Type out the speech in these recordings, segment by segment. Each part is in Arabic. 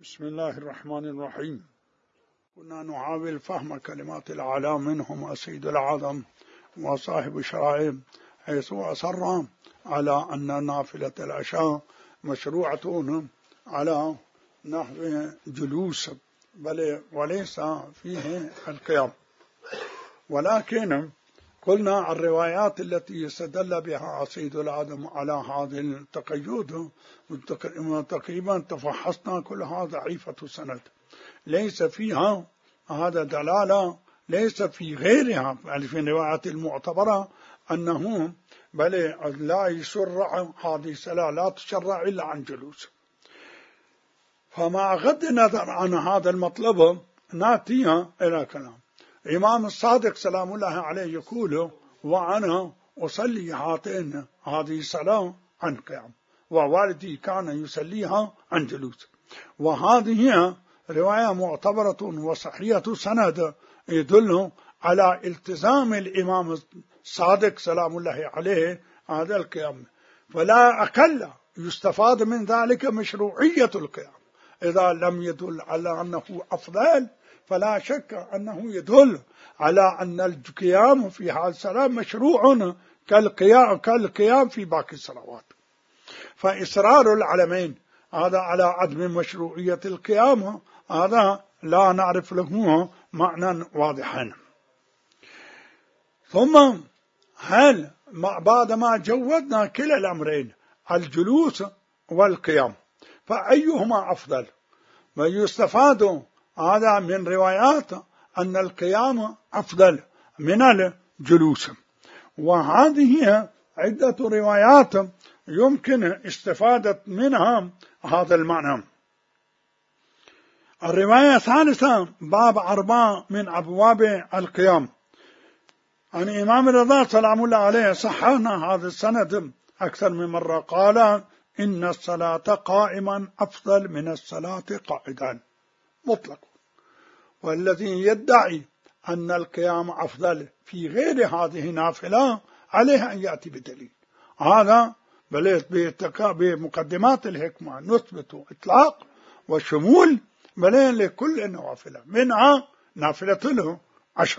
بسم الله الرحمن الرحيم. كنا نحاول فهم كلمات الأعلام منهم سيد الأعظم وصاحب الشرائع، حيث أصر على أن نافلة العشاء مشروعة على نحو جلوس بل وليس فيه القيام، ولكن قلنا الروايات التي استدل بها سيد الأعظم على هذا التقيد تقريبا تفحصنا كلها ضعيفة السند، ليس فيها هذا دلالة، ليس في غيرها في الروايات المعتبرة أنه بل لا يشرع هذه الصلاة، لا تشرع إلا عن جلوس. فمع غض النظر عن هذا المطلب نأتي إلى كلام إمام الصادق سلام الله عليه يقول: وأنا أصلي هاتين هذه الصلاة عن قيام، ووالدي كان يصليها عن جلوس. وهذه رواية معتبرة وصحيحة سند يدل على التزام الإمام الصادق سلام الله عليه هذا القيام، فلا أقل يستفاد من ذلك مشروعية القيام. إذا لم يدل على أنه أفضل فلا شك أنه يدل على أن القيام في هذا الصلاة مشروع كالقيام في باقي الصلوات. فإصرار العلمين هذا على عدم مشروعية القيام هذا لا نعرف له معنى واضحا. ثم هل بعدما جودنا كلا الأمرين الجلوس والقيام فأيهما أفضل؟ ويستفاد هذا من روايات أن القيام أفضل من الجلوس، وهذه عدة روايات يمكن استفادة منها هذا المعنى. الرواية الثالثة باب 4 من أبواب القيام عن إمام الرضا سلام الله عليه، صححنا هذا السند أكثر من مرة، قال: إن الصلاة قائما أفضل من الصلاة قاعدا مطلق. والذي يدعي أن القيام أفضل في غير هذه نافلة عليه أن يأتي بدليل. هذا بمقدمات الحكمة نثبت إطلاق وشمول لكل نوافل منها نافلة العشر.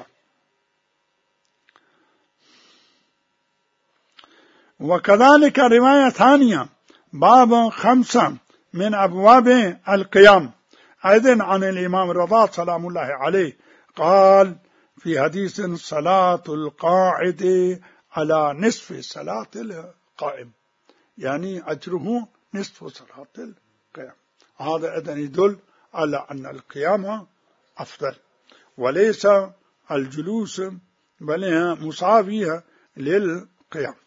وكذلك رواية ثانية باب 5 من أبواب القيام أيضا عن الإمام الرضا سلام الله عليه، قال في حديث: صلاة القاعد على نصف صلاة القائم، يعني أجره نصف صلاة القيام. هذا أيضا يدل على أن القيام أفضل وليس الجلوس بل مساوية للقيام.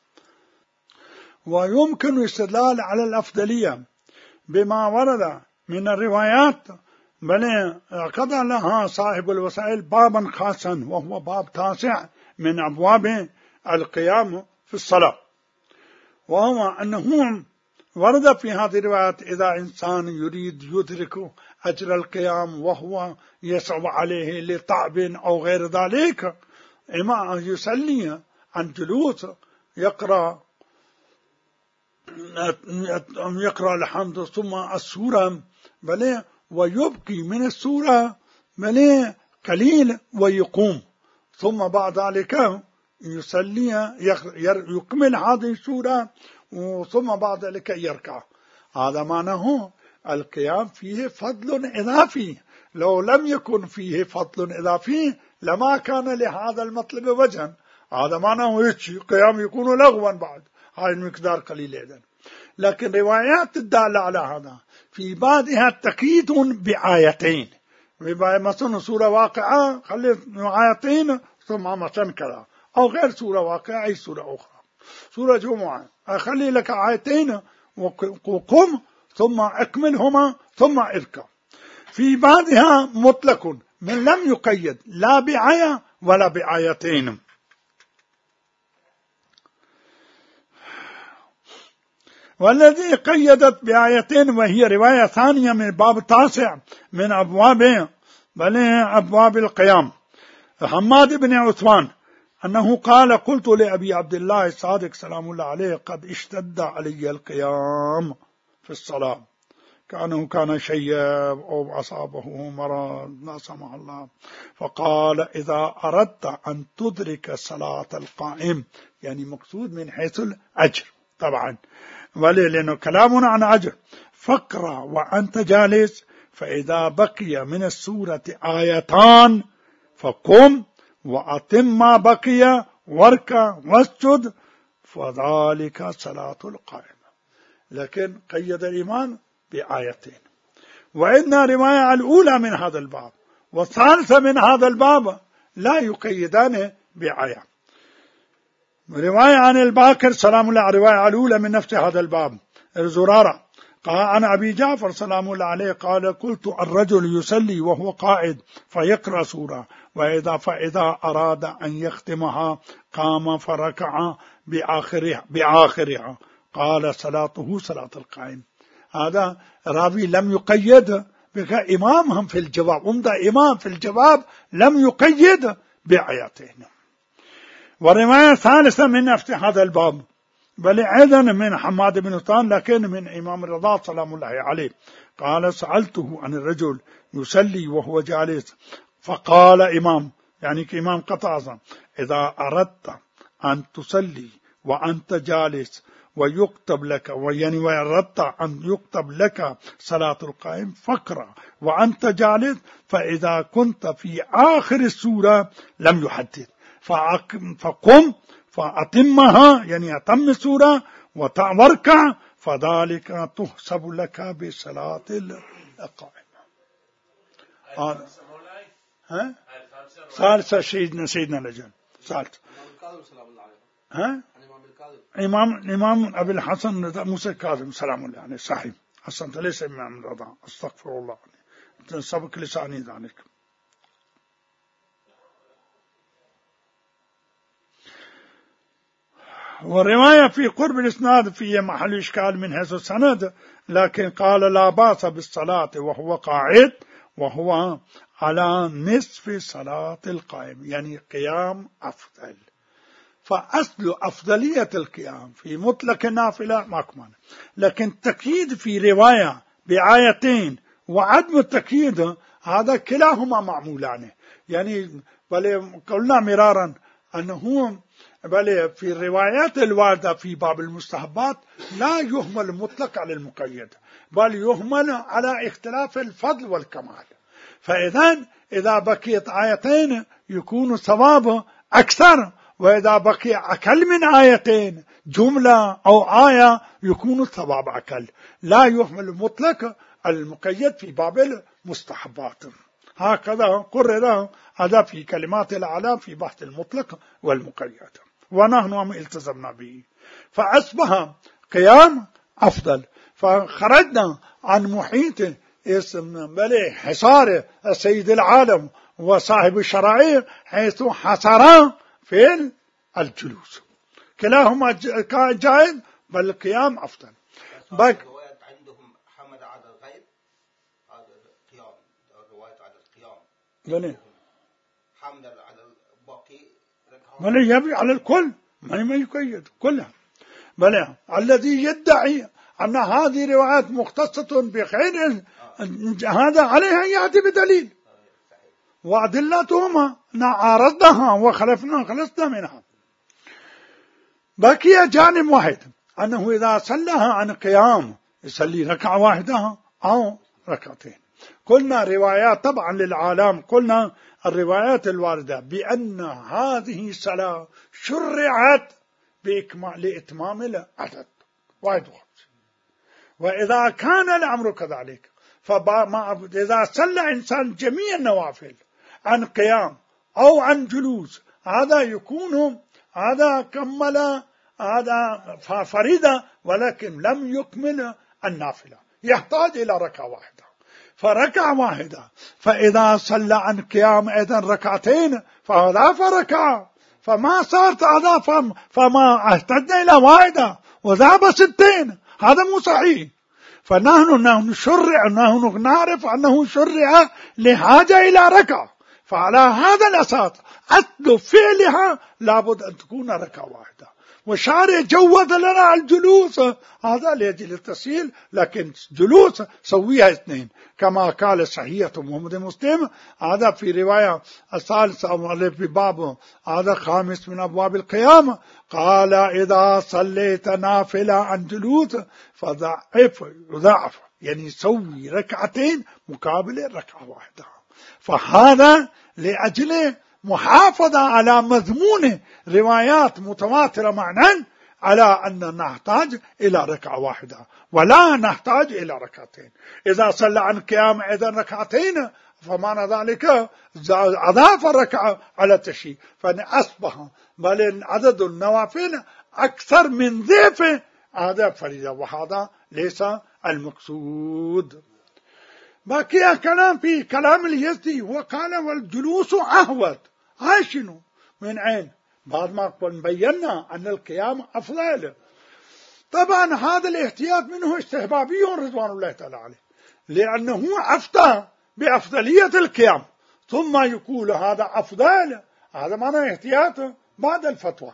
ويمكن الاستدلال على الأفضلية بما ورد من الروايات، بل قضى لها صاحب الوسائل بابا خاصا وهو باب 9 من أبواب القيام في الصلاة، وهو أنه ورد في هذه الروايات إذا إنسان يريد يدرك أجر القيام وهو يصعب عليه لتعب أو غير ذلك، إما يصلي عن جلوس يقرأ الحمد ثم السورة بل ويبقي من السورة بل قليل ويقوم، ثم بعد ذلك يصلي يكمل هذه السورة ثم بعد ذلك يركع. هذا معناه القيام فيه فضل إضافي، لو لم يكن فيه فضل إضافي لما كان لهذا المطلب وجها. هذا معناه القيام يكون لغوا بعد هاي المقدار قليل إذن. لكن روايات الدالة على هذا في بعضها تقييد بآيتين، مثلا سورة واقعة خلي آيتين ثم مثلا كذا، أو غير سورة واقعة أي سورة أخرى، سورة جمعة أخلي لك آيتين وقم ثم أكملهما ثم اركع. في بعضها مطلق من لم يقيد لا بآية ولا بآيتين. والذي قيدت بآيتين وهي رواية ثانية من باب 9 من أبواب القيام حماد بن عثمان أنه قال: قلت لأبي عبد الله الصادق سلام الله عليه: قد اشتد علي القيام في الصلاة كأنه كان شيب أو أصابه مرض لا سمح الله، فقال إذا أردت أن تدرك صلاة القائم، يعني مقصود من حيث الأجر طبعا، لأنه كلامنا عن أجر، فاقرأ وأنت جالس، فإذا بقي من السورة آيتان فقم وأتم ما بقي واركع واسجد، فذلك صلاة القائم. لكن قيد الإمام بآيتين، وإن رواية الأولى من هذا الباب والثالثة من هذا الباب لا يقيدان بآية. رواية عن الباكر سلام الله، رواية الأولى من نفس هذا الباب زرارة قال عن أبي جعفر سلام الله عليه قال قلت الرجل يصلي وهو قاعد فيقرأ سورة فإذا أراد أن يختمها قام فركع بآخرها قال صلاته صلاة القائم. هذا راوي لم يقيد إمامهم في الجواب، إمام في الجواب لم يقيد بآياتين. ورواية ثالثة من نفس هذا الباب بل أيضا من حماد بن طان لكن من إمام الرضا سلام الله عليه قال سألته عن الرجل يصلي وهو جالس فقال إمام، يعني كإمام قطع، إذا أردت أن تصلي وأنت جالس ويكتب لك، يعني وأردت أن يكتب لك صلاة القائم فاقرأ وأنت جالس، فإذا كنت في آخر السورة لم يحدد فقم فأتمها، يعني أتم السورة واركع، فذلك تحسب لك بصلاة القائم. ثالثة سيدنا لجن ثالث إمام أبي الحسن موسى الكاظم سلام الله عليه صحيح حسن ليس إمام الرضا استغفر الله سبق لساني ذلك. والرواية في قرب الإسناد في محل إشكال من حيث السند، لكن قال لا بأس بالصلاة وهو قاعد وهو على نصف صلاة القائم، يعني قيام أفضل. فأصل أفضلية القيام في مطلق النافلة ماكمان، لكن تقييد في رواية بآيتين وعدم التقييد هذا كلاهما معمولان. يعني بل قلنا مرارا أنه بل في الروايات الواردة في باب المستحبات لا يهمل مطلق على المقيد، بل يهمل على اختلاف الفضل والكمال. فإذا بقيت آيتين يكون ثواب أكثر، وإذا بقي أقل من آيتين جملة أو آية يكون الثواب أقل. لا يهمل مطلق المقيد في باب المستحبات. هكذا قرر هذا في كلمات الأعلام في بحث المطلق والمقيد، ونحن التزمنا به، فأصبح قيام أفضل. فخرجنا عن محيط اسم حصار سيد العالم وصاحب الشرائع حيث حصر في الجلوس، كلاهما جائز بل القيام أفضل. عندهم حمد على الغيب هذا القيام، رواية على القيام حمد على الباقي بل يبي على الكل ما يقيد كلها، بل الذي يدعي أن هذه روايات مختصة بخير هذا عليها يأتي بدليل، وأدلتهما عارضناها خلصنا منها. بقي جانب واحد أنه إذا صلىها عن قيام يصلي ركعة واحدة أو ركعتين. قلنا روايات طبعا للعالم، قلنا الروايات الواردة بأن هذه الصلاة شرعت لإتمام العدد 51. وإذا كان الأمر كذلك إذا صلى إنسان جميع النوافل عن قيام أو عن جلوس هذا يكون هذا كمل هذا فريضة، ولكن لم يكمل النافلة، يحتاج إلى ركعة واحدة. فركعة واحدة، فإذا صلى عن قيام أيضا ركعتين فهذا فركعة، فما صارت هذا فما احتجنا إلى واحدة وذهب 60، هذا مو صحيح. فنحن نحن نعرف أنه شرع لحاجة إلى ركعة، فعلى هذا الأساس أصل فعلها لابد أن تكون ركعة واحدة. والشارع جوز لنا الجلوس هذا لأجل التسهيل، لكن جلوس سويها اثنين كما قال صحيح محمد مسلم. هذا في رواية الثالثة في باب هذا خامس من أبواب القيامة، قال إذا صليت نافلة عن جلوس يضاعف، يعني سوي ركعتين مقابل ركعة واحدة. فهذا لأجل محافظة على مضمون روايات متواترة معنى على أن نحتاج إلى ركعة واحدة ولا نحتاج إلى ركعتين. إذا صلى عن قيام إذا ركعتين فمعنى ذلك أضاف الركعة على التشيء، فأصبح بل عدد النوافل أكثر من ضعف هذا فريضة، وهذا ليس المقصود. باقي كلام في كلام اليزدي، وقال والجلوس أهوت. هاي شنو من عين؟ بعد ما بينا أن القيام أفضل. طبعا هذا الاحتياط منه استحبابي رضوان الله تعالى عليه، لأنه أفتى بأفضلية القيام ثم يقول هذا أفضل، هذا معنى احتياط بعد الفتوى.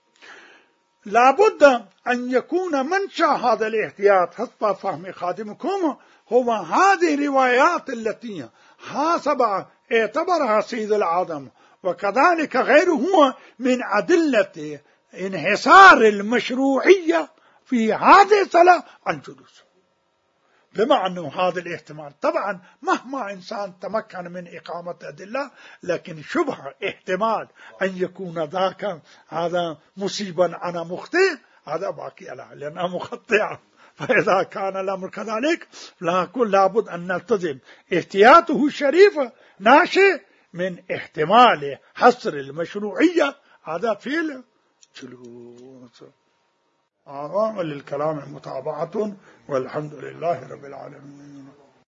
لابد أن يكون منشأ هذا الاحتياط حسب فهم خادمكم هو هذه الروايات التي حسب اعتبرها سيد العالم وكذلك غيره من أدلة انحصار المشروعية في هذه الصلاة عن جلوس، بما أنه هذا الاحتمال. طبعا مهما إنسان تمكن من إقامة أدلة، لكن شبه احتمال أن يكون ذاك هذا مصيبا أنا مخطئ، هذا باقي له لأنه مخطئ. فإذا كان الأمر كذلك لابد أن نلتزم احتياطه الشريف ناشئ من احتمال حصر المشروعية هذا في الجلوس. وللكلام متابعة والحمد لله رب العالمين.